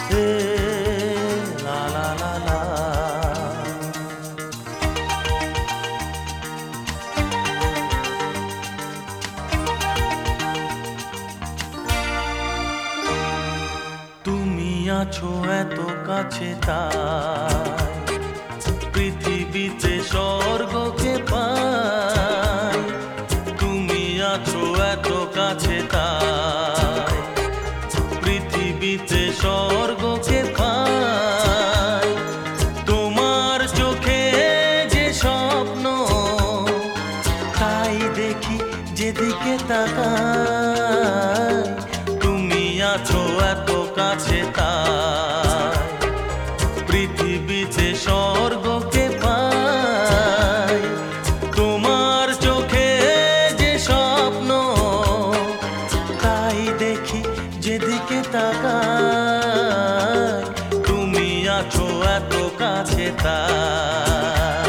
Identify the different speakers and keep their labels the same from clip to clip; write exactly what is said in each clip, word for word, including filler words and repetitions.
Speaker 1: হে লা লা লা লা। তুমি আছো এত কাছে তাই পৃথিবীতে স্বর্গকে পাই। তুমি আছো এত কাছে তাই পৃথিবীতে স্বর্গকে পাই। তোমার চোখে যে স্বপ্ন তাই দেখি যেদিকে তাকাই। তুমি আছো এত কাছে তাই পৃথিবীতে স্বর্গকে পাই। তোমার চোখে যে স্বপ্ন তাই দেখি যেদিকে তাকাই। তুমি আছো এত কাছে তাই।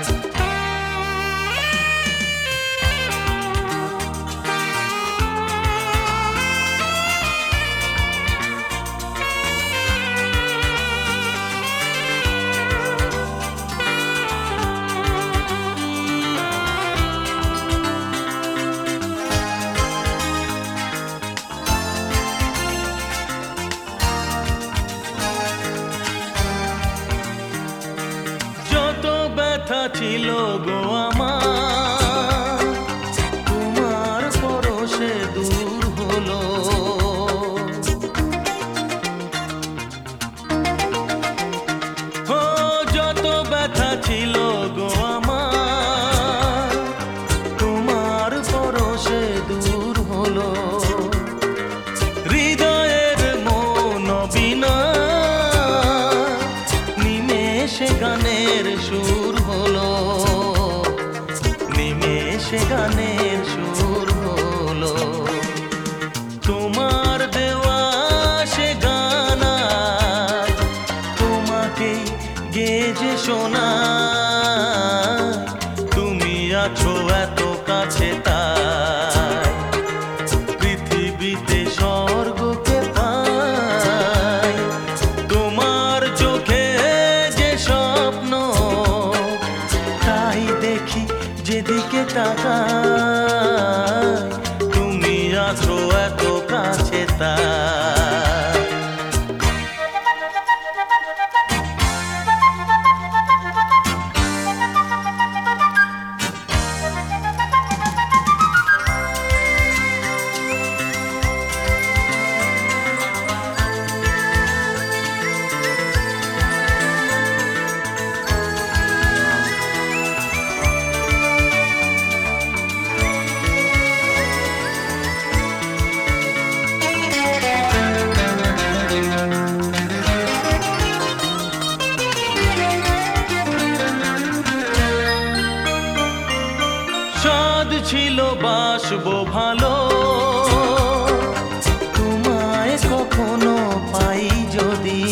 Speaker 1: ব্যথা ছিল গো আমার তোমার পরশে দূর হলো। ও যত ব্যথা ছিল গো আমার তোমার পরশে দূর হলো। হৃদয়ের মন বিনা নিমেষে গানের সুর হলো। নিমেষে গানের সুর হলো। তোমার দেওয়া সে গান তোমাকে গেজে শোনায়। তুমি আছো এত কাছে তাই পৃথিবীতে স্বর্গকে পাই। তোমার চোখে যে স্বপ্ন তাই দেখি যেদিকে তাকাই। তুমি আছো এত কাছে তাই। সাদ ছিল বাসবো ভালো তোমায় কখনো পাই যদি।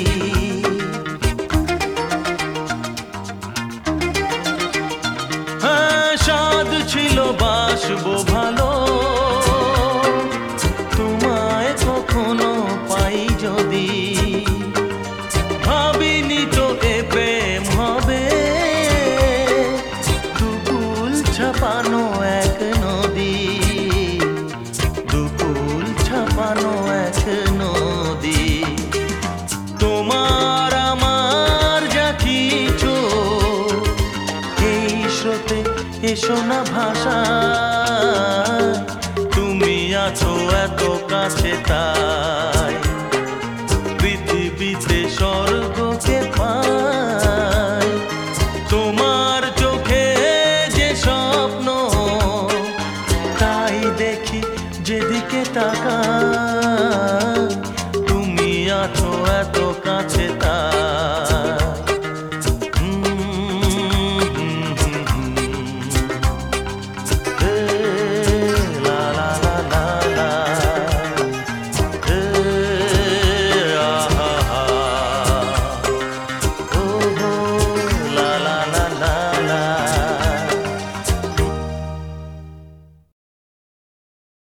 Speaker 1: হ্যাঁ সাদ ছিল বাসবো ভালো তোমায় কখনো পাই যদি। ভাবিনি তো এ প্রেম হবে দুকুল ছাপানো এক নদী। দুকুল ছাপানো এক নদী। তোমার আমার যা কিছু এই স্রোতে এসো না ভাষা। তুমি আছো এত কাছে তাই পৃথিবীতে স্বর্গকে পাই। তোমার চোখে যে স্বপ্ন তাই দেখি যেদিকে তাকাই। তুমি আছো এত কাছে তাই। La la la la